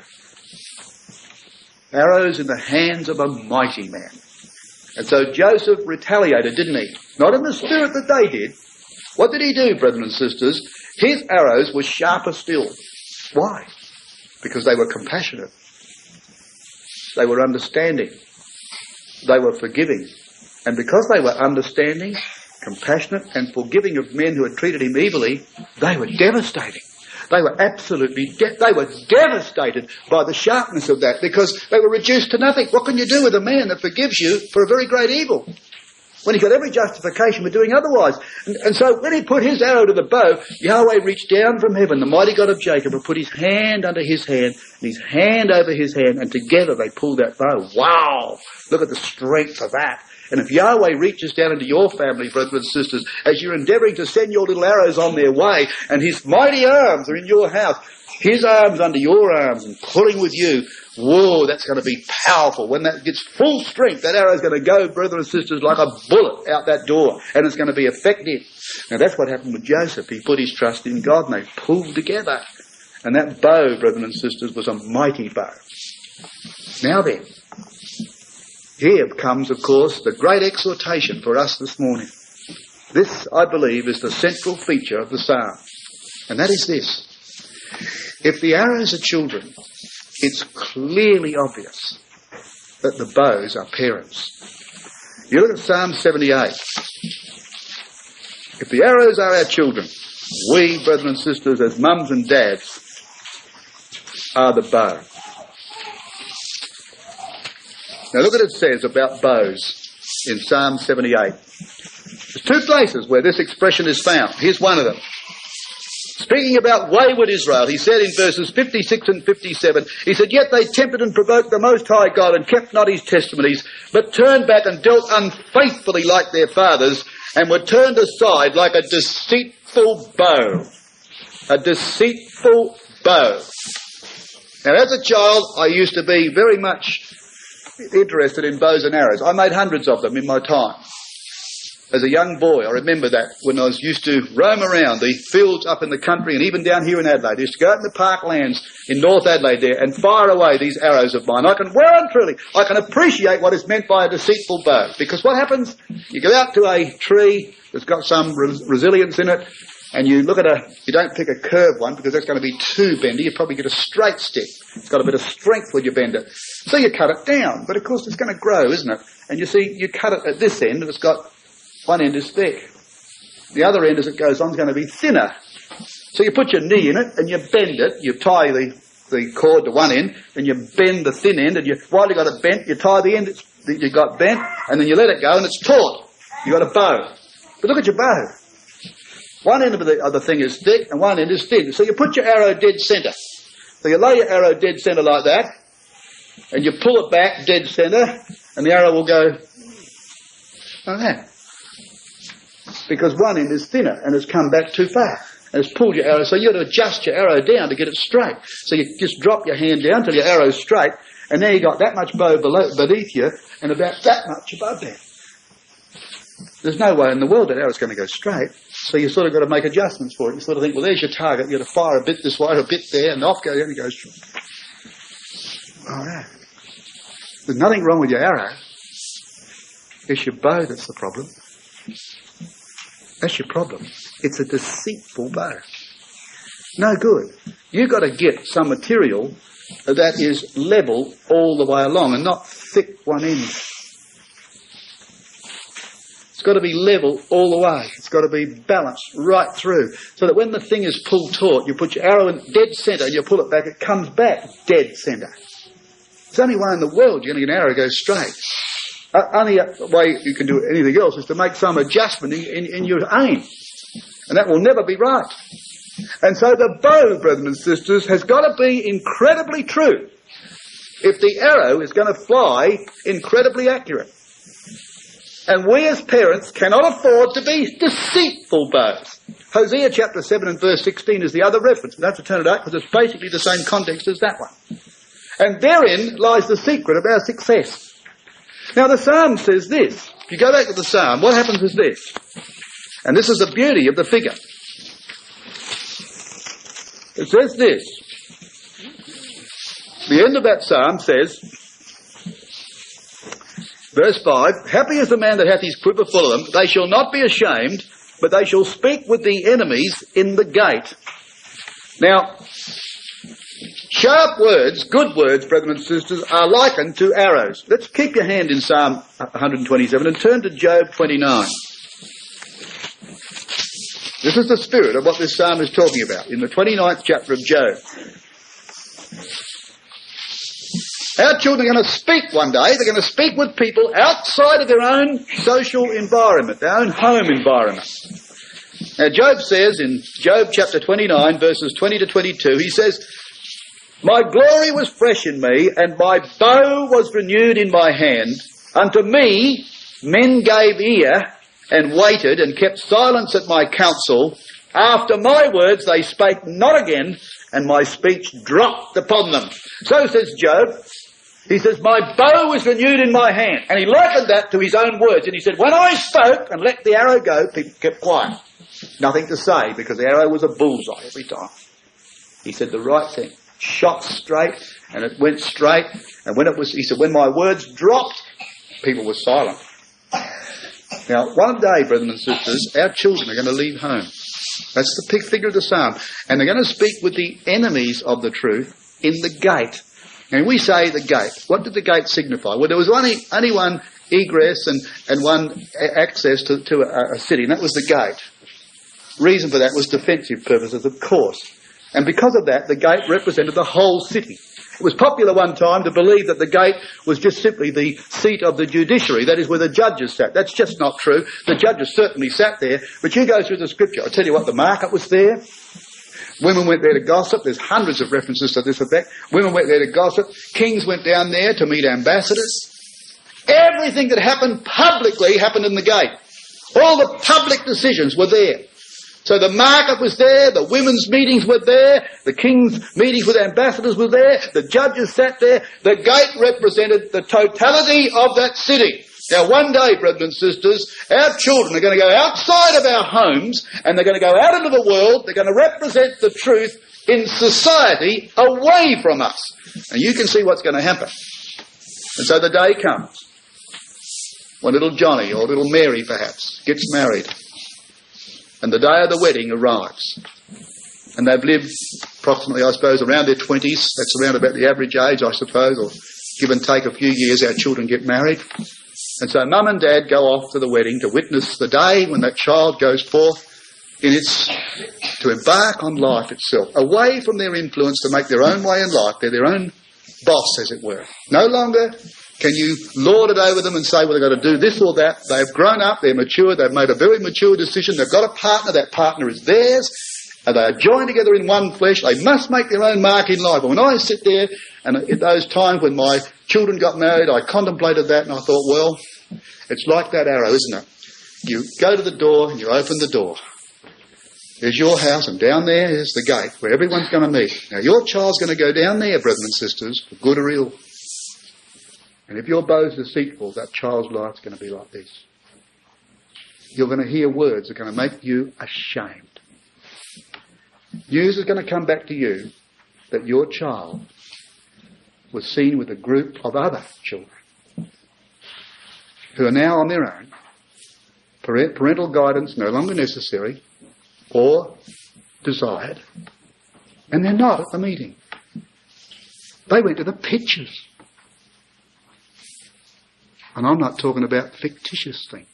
Arrows in the hands of a mighty man. And so Joseph retaliated, didn't he? Not in the spirit that they did. What did he do, brethren and sisters? His arrows were sharper still. Why? Because they were compassionate. They were understanding. They were forgiving. And because they were understanding, compassionate and forgiving of men who had treated him evilly, they were devastating. They were absolutely, de- they were devastated by the sharpness of that because they were reduced to nothing. What can you do with a man that forgives you for a very great evil? When he's got every justification for doing otherwise. And, and so when he put his arrow to the bow, Yahweh reached down from heaven, the mighty God of Jacob, and put his hand under his hand, and his hand over his hand, and together they pulled that bow. Wow! Look at the strength of that. And if Yahweh reaches down into your family, brothers and sisters, as you're endeavouring to send your little arrows on their way, and his mighty arms are in your house, his arms under your arms and pulling with you, whoa, that's going to be powerful. When that gets full strength, that arrow's going to go, brothers and sisters, like a bullet out that door, and it's going to be effective. Now that's what happened with Joseph. He put his trust in God, and they pulled together. And that bow, brothers and sisters, was a mighty bow. Now then, here comes, of course, the great exhortation for us this morning. This, I believe, is the central feature of the psalm. And that is this. If the arrows are children, it's clearly obvious that the bows are parents. You look at Psalm seventy-eight. If the arrows are our children, we, brothers and sisters, as mums and dads, are the bow. Now look what it says about bows in Psalm seventy-eight. There's two places where this expression is found. Here's one of them. Speaking about wayward Israel, he said in verses fifty-six and fifty-seven, he said, yet they tempted and provoked the Most High God and kept not his testimonies, but turned back and dealt unfaithfully like their fathers, and were turned aside like a deceitful bow. A deceitful bow. Now as a child, I used to be very much interested in bows and arrows. I made hundreds of them in my time. As a young boy, I remember that when I was used to roam around the fields up in the country and even down here in Adelaide. I used to go out in the parklands in North Adelaide there and fire away these arrows of mine. I can, well and truly, I can appreciate what is meant by a deceitful bow. Because what happens, you go out to a tree that's got some res- resilience in it, and you look at a, you don't pick a curved one because that's going to be too bendy. You probably get a straight stick. It's got a bit of strength when you bend it. So you cut it down. But of course it's going to grow, isn't it? And you see, you cut it at this end and it's got, one end is thick. The other end as it goes on is going to be thinner. So you put your knee in it and you bend it. You tie the, the cord to one end and you bend the thin end, and you, while you got it bent, you tie the end it's, that you got bent, and then you let it go and it's taut. You got a bow. But look at your bow. One end of the other thing is thick and one end is thin. So you put your arrow dead centre. So you lay your arrow dead centre like that, and you pull it back dead centre, and the arrow will go like that. Because one end is thinner and has come back too far and has pulled your arrow. So you've got to adjust your arrow down to get it straight. So you just drop your hand down till your arrow's straight, and then you've got that much bow below, beneath you and about that much above there. There's no way in the world that arrow's going to go straight. So you sort of got to make adjustments for it. You sort of think, well, there's your target. You've got to fire a bit this way or a bit there, and off goes, and it goes. All right. There's nothing wrong with your arrow. It's your bow that's the problem. That's your problem. It's a deceitful bow. No good. You've got to get some material that is level all the way along and not thick one end. It's got to be level all the way. It's got to be balanced right through. So that when the thing is pulled taut, you put your arrow in dead centre and you pull it back, it comes back dead centre. There's only one in the world you're going to get an arrow go straight. Uh, only way you can do anything else is to make some adjustment in, in, in your aim. And that will never be right. And so the bow, brethren and sisters, has got to be incredibly true if the arrow is going to fly incredibly accurate. And we as parents cannot afford to be deceitful bows. Hosea chapter seven and verse sixteen is the other reference. You don't have to turn it up because it's basically the same context as that one. And therein lies the secret of our success. Now the psalm says this. If you go back to the psalm, what happens is this. And this is the beauty of the figure. It says this. The end of that psalm says, verse five, happy is the man that hath his quiver full of them. They shall not be ashamed, but they shall speak with the enemies in the gate. Now, sharp words, good words, brethren and sisters, are likened to arrows. Let's keep your hand in Psalm one twenty-seven and turn to Job twenty-nine. This is the spirit of what this psalm is talking about in the twenty-ninth chapter of Job. Our children are going to speak one day. They're going to speak with people outside of their own social environment, their own home environment. Now Job says in Job chapter twenty-nine, verses twenty to twenty-two, he says, my glory was fresh in me, and my bow was renewed in my hand. Unto me men gave ear, and waited, and kept silence at my counsel. After my words they spake not again, and my speech dropped upon them. So says Job. He says, my bow was renewed in my hand. And he likened that to his own words. And he said, when I spoke and let the arrow go, people kept quiet. Nothing to say, because the arrow was a bullseye every time. He said the right thing. Shot straight, and it went straight. And when it was, he said, when my words dropped, people were silent. Now, one day, brethren and sisters, our children are going to leave home. That's the big figure of the psalm. And they're going to speak with the enemies of the truth in the gate. And we say the gate. What did the gate signify? Well, there was only, only one egress and, and one access to, to a, a city, and that was the gate. Reason for that was defensive purposes, of course. And because of that, the gate represented the whole city. It was popular one time to believe that the gate was just simply the seat of the judiciary, that is where the judges sat. That's just not true. The judges certainly sat there, but you go through the scripture. I'll tell you what, the market was there. Women went there to gossip. There's hundreds of references to this effect. Women went there to gossip. Kings went down there to meet ambassadors. Everything that happened publicly happened in the gate. All the public decisions were there. So the market was there, the women's meetings were there, the king's meetings with ambassadors were there, the judges sat there. The gate represented the totality of that city. Now one day, brethren and sisters, our children are going to go outside of our homes and they're going to go out into the world. They're going to represent the truth in society away from us. And you can see what's going to happen. And so the day comes when little Johnny or little Mary perhaps gets married. And the day of the wedding arrives. And they've lived approximately, I suppose, around their twenties. That's around about the average age, I suppose, or give and take a few years our children get married. And so mum and dad go off to the wedding to witness the day when that child goes forth in its, to embark on life itself, away from their influence to make their own way in life. They're their own boss, as it were. No longer can you lord it over them and say, well, they've got to do this or that. They've grown up, they're mature, they've made a very mature decision, they've got a partner, that partner is theirs, and they are joined together in one flesh. They must make their own mark in life. And when I sit there, and at those times when my children got married, I contemplated that and I thought, well, it's like that arrow, isn't it? You go to the door and you open the door. There's your house, and down there is the gate where everyone's going to meet. Now, your child's going to go down there, brethren and sisters, for good or ill. And if your bow's deceitful, that child's life's going to be like this. You're going to hear words that are going to make you ashamed. News is going to come back to you that your child was seen with a group of other children who are now on their own, parental guidance no longer necessary or desired, and they're not at the meeting. They went to the pictures. And I'm not talking about fictitious things.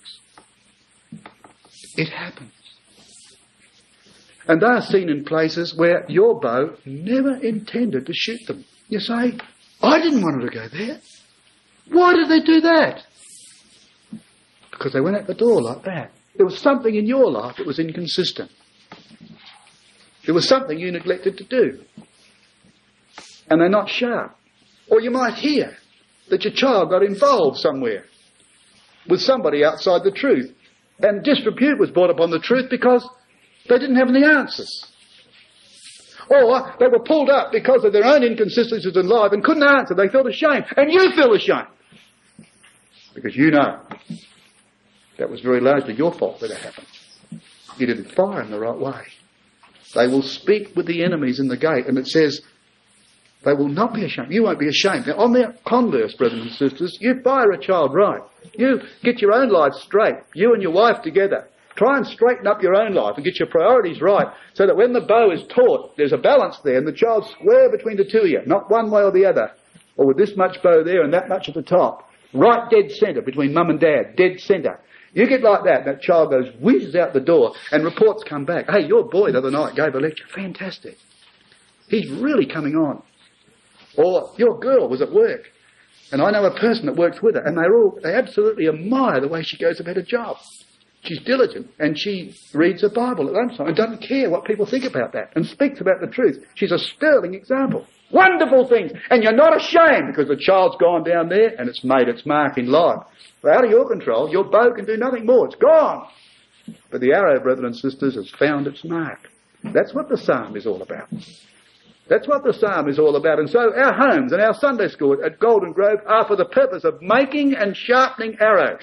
It happens. And they are seen in places where your bow never intended to shoot them. You say, I didn't want her to go there. Why did they do that? Because they went out the door like that. There was something in your life that was inconsistent. There was something you neglected to do. And they're not sharp. Or you might hear that your child got involved somewhere with somebody outside the truth. And disrepute was brought upon the truth because they didn't have any answers. Or they were pulled up because of their own inconsistencies in life and couldn't answer. They felt ashamed. And you feel ashamed. Because you know that was very largely your fault that it happened. You didn't fire in the right way. They will speak with the enemies in the gate, and it says they will not be ashamed. You won't be ashamed. Now, on the converse, brothers and sisters, you fire a child right. You get your own life straight. You and your wife together. Try and straighten up your own life and get your priorities right so that when the bow is taught, there's a balance there and the child's square between the two of you, not one way or the other, or with this much bow there and that much at the top. Right dead centre between mum and dad, dead centre. You get like that, that child goes whizzes out the door and reports come back. Hey, your boy the other night gave a lecture. Fantastic. He's really coming on. Or your girl was at work. And I know a person that works with her and they're all, they absolutely admire the way she goes about her job. She's diligent and she reads the Bible at lunchtime and doesn't care what people think about that and speaks about the truth. She's a sterling example. Wonderful things. And you're not ashamed because the child's gone down there and it's made its mark in life. But out of your control, your bow can do nothing more. It's gone. But the arrow, brothers and sisters, has found its mark. That's what the psalm is all about. That's what the psalm is all about. And so our homes and our Sunday school at Golden Grove are for the purpose of making and sharpening arrows.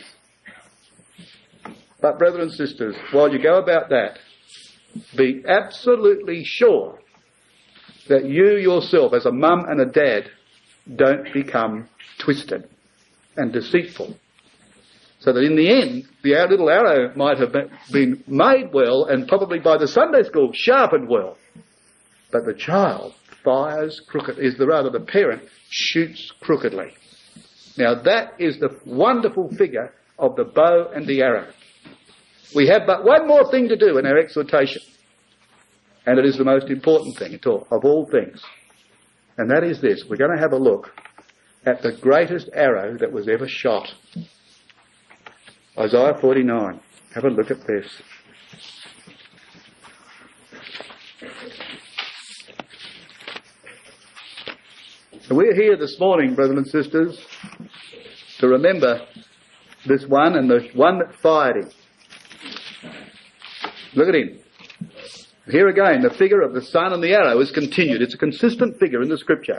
But, brothers and sisters, while you go about that, be absolutely sure that you yourself, as a mum and a dad, don't become twisted and deceitful. So that in the end, the little arrow might have been made well and probably by the Sunday school sharpened well. But the child fires crooked, is the rather the parent shoots crookedly. Now that is the wonderful figure of the bow and the arrow. We have but one more thing to do in our exhortation. And it is the most important thing at all, of all things. And that is this. We're going to have a look at the greatest arrow that was ever shot. Isaiah forty-nine. Have a look at this. So we're here this morning, brothers and sisters, to remember this one and the one that fired him. Look at him. Here again, the figure of the sun and the arrow is continued. It's a consistent figure in the scripture.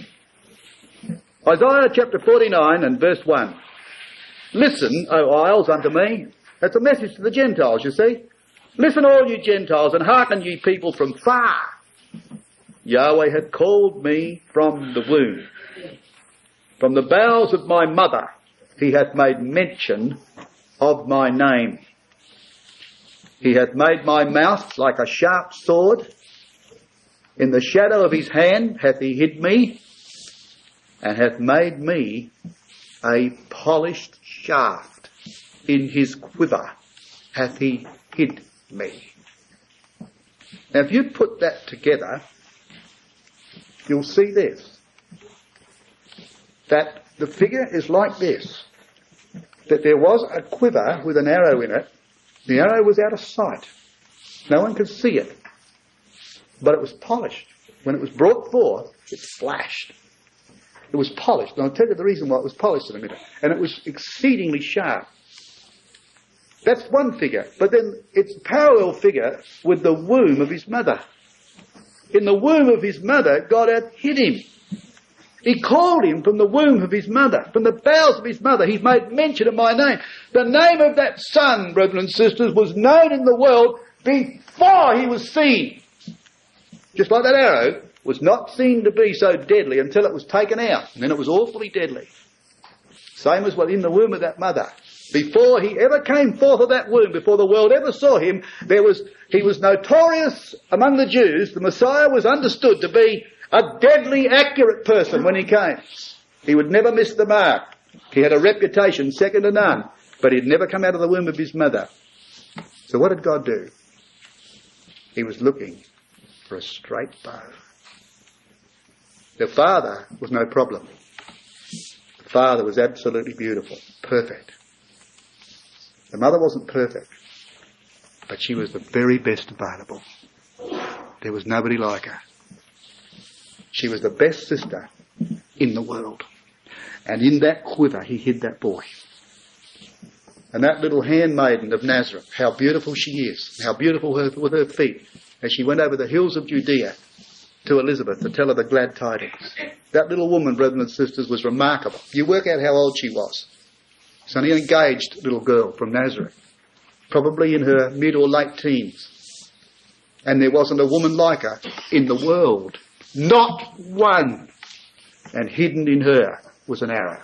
Isaiah chapter forty-nine and verse one. Listen, O isles, unto me. That's a message to the Gentiles, you see. Listen, all you Gentiles, and hearken, ye people from far. Yahweh hath called me from the womb. From the bowels of my mother, he hath made mention of my name. He hath made my mouth like a sharp sword. In the shadow of his hand hath he hid me, and hath made me a polished shaft. In his quiver hath he hid me. Now if you put that together, you'll see this. That the figure is like this. That there was a quiver with an arrow in it. The arrow was out of sight. No one could see it. But it was polished. When it was brought forth, it flashed. It was polished. And I'll tell you the reason why it was polished in a minute. And it was exceedingly sharp. That's one figure. But then it's a parallel figure with the womb of his mother. In the womb of his mother, God had hid him. He called him from the womb of his mother, from the bowels of his mother. He's made mention of my name. The name of that son, brothers and sisters, was known in the world before he was seen. Just like that arrow, was not seen to be so deadly until it was taken out, and then it was awfully deadly. Same as within the womb of that mother. Before he ever came forth of that womb, before the world ever saw him, there was he was notorious among the Jews. The Messiah was understood to be a deadly accurate person when he came. He would never miss the mark. He had a reputation second to none, but he'd never come out of the womb of his mother. So what did God do? He was looking for a straight bow. The father was no problem. The father was absolutely beautiful, perfect. The mother wasn't perfect, but she was the very best available. There was nobody like her. She was the best sister in the world. And in that quiver he hid that boy. And that little handmaiden of Nazareth, how beautiful she is, how beautiful her, with her feet, as she went over the hills of Judea to Elizabeth to tell her the glad tidings. That little woman, brethren and sisters, was remarkable. You work out how old she was. It's only an engaged little girl from Nazareth, probably in her mid or late teens. And there wasn't a woman like her in the world. Not one. And hidden in her was an arrow.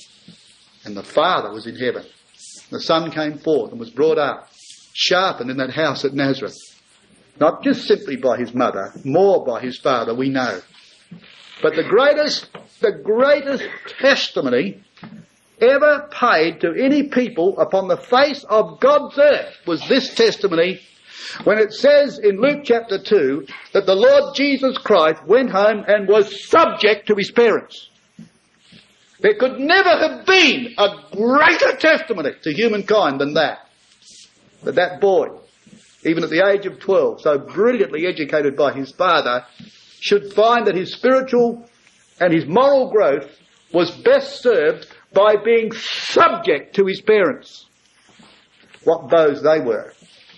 And the Father was in heaven. The Son came forth and was brought up, sharpened in that house at Nazareth. Not just simply by his mother, more by his Father, we know. But the greatest, the greatest testimony ever paid to any people upon the face of God's earth was this testimony when it says in Luke chapter two that the Lord Jesus Christ went home and was subject to his parents. There could never have been a greater testimony to humankind than that. That that boy, even at the age of twelve, so brilliantly educated by his father, should find that his spiritual and his moral growth was best served by being subject to his parents. What bows they were.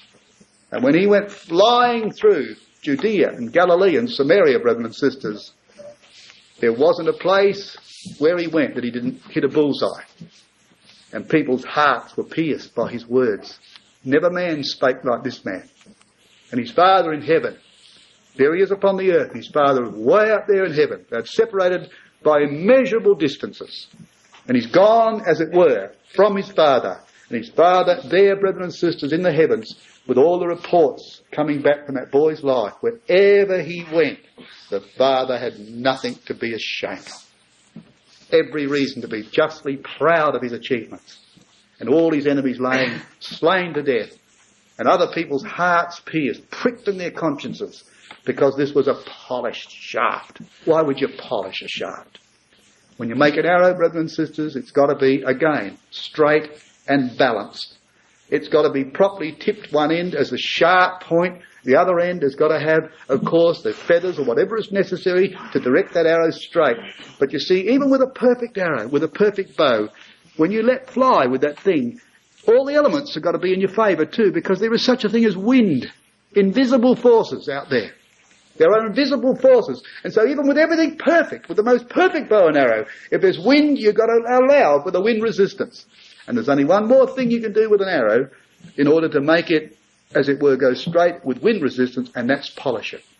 And when he went flying through Judea and Galilee and Samaria, brethren and sisters, there wasn't a place where he went that he didn't hit a bullseye. And people's hearts were pierced by his words. Never man spake like this man. And his Father in heaven, there he is upon the earth, his Father way up there in heaven. They're separated by immeasurable distances. And he's gone, as it were, from his Father. And his Father there, brethren and sisters, in the heavens, with all the reports coming back from that boy's life. Wherever he went, the Father had nothing to be ashamed of. Every reason to be justly proud of his achievements. And all his enemies laying slain to death. And other people's hearts pierced, pricked in their consciences, because this was a polished shaft. Why would you polish a shaft? When you make an arrow, brethren and sisters, it's got to be, again, straight and balanced. It's got to be properly tipped one end as the sharp point. The other end has got to have, of course, the feathers or whatever is necessary to direct that arrow straight. But you see, even with a perfect arrow, with a perfect bow, when you let fly with that thing, all the elements have got to be in your favour too, because there is such a thing as wind. Invisible forces out there. There are invisible forces. And so even with everything perfect, with the most perfect bow and arrow, if there's wind, you've got to allow for the wind resistance. And there's only one more thing you can do with an arrow in order to make it, as it were, go straight with wind resistance, and that's polish it.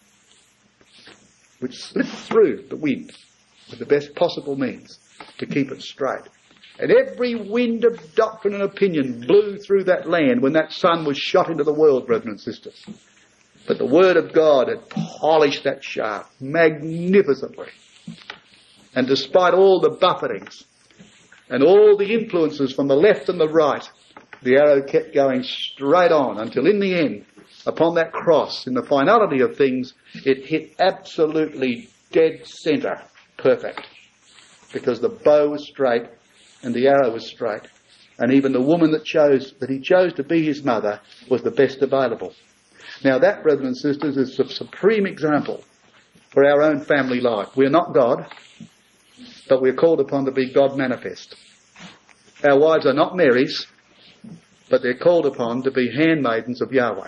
Which slips through the wind with the best possible means to keep it straight. And every wind of doctrine and opinion blew through that land when that sun was shot into the world, brethren and sisters. But the Word of God had polished that shaft magnificently. And despite all the buffetings and all the influences from the left and the right, the arrow kept going straight on until in the end, upon that cross, in the finality of things, it hit absolutely dead centre, perfect. Because the bow was straight and the arrow was straight. And even the woman that chose, that he chose to be his mother was the best available. Now that, brethren and sisters, is a supreme example for our own family life. We're not God, but we're called upon to be God manifest. Our wives are not Marys, but they're called upon to be handmaidens of Yahweh.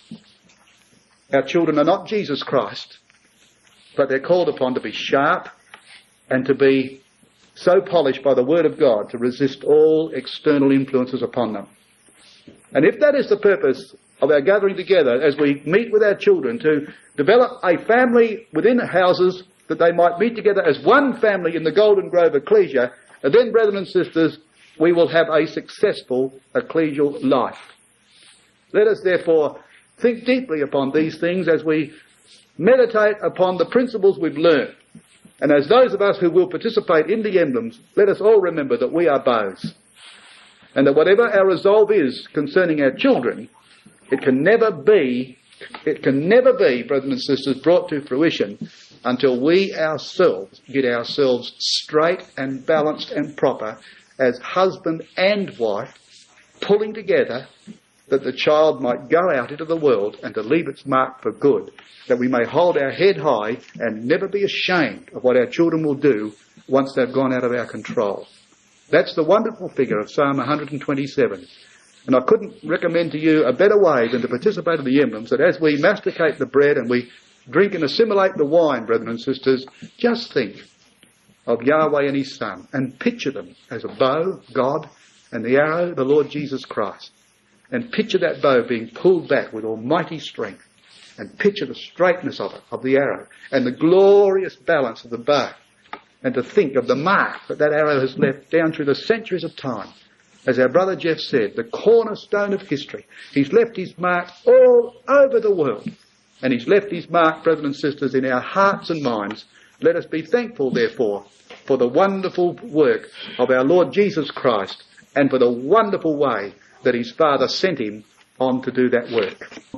Our children are not Jesus Christ, but they're called upon to be sharp and to be so polished by the Word of God to resist all external influences upon them. And if that is the purpose of our gathering together as we meet with our children to develop a family within houses that they might meet together as one family in the Golden Grove Ecclesia, and then, brethren and sisters, we will have a successful ecclesial life. Let us therefore think deeply upon these things as we meditate upon the principles we've learned. And as those of us who will participate in the emblems, let us all remember that we are bows. And that whatever our resolve is concerning our children, it can never be, it can never be, brothers and sisters, brought to fruition until we ourselves get ourselves straight and balanced and proper as husband and wife, pulling together that the child might go out into the world and to leave its mark for good, that we may hold our head high and never be ashamed of what our children will do once they've gone out of our control. That's the wonderful figure of Psalm one hundred twenty-seven. And I couldn't recommend to you a better way than to participate in the emblems, that as we masticate the bread and we drink and assimilate the wine, brethren and sisters, just think of Yahweh and his Son and picture them as a bow, God, and the arrow, the Lord Jesus Christ. And picture that bow being pulled back with almighty strength. And picture the straightness of it, of the arrow, and the glorious balance of the bow. And to think of the mark that that arrow has left down through the centuries of time. As our brother Jeff said, the cornerstone of history. He's left his mark all over the world. And he's left his mark, brothers and sisters, in our hearts and minds. Let us be thankful, therefore, for the wonderful work of our Lord Jesus Christ and for the wonderful way that his Father sent him on to do that work.